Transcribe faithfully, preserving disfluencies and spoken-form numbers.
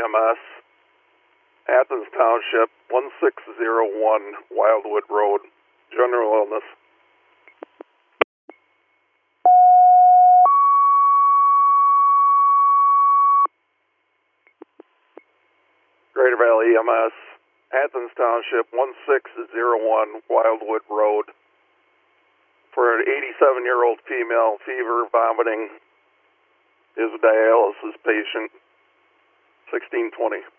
M S, Athens Township, one six zero one Wildwood Road, general illness. Greater Valley E M S, Athens Township, one six zero one Wildwood Road, for an eighty-seven-year-old female, fever, vomiting, is a dialysis patient, sixteen twenty.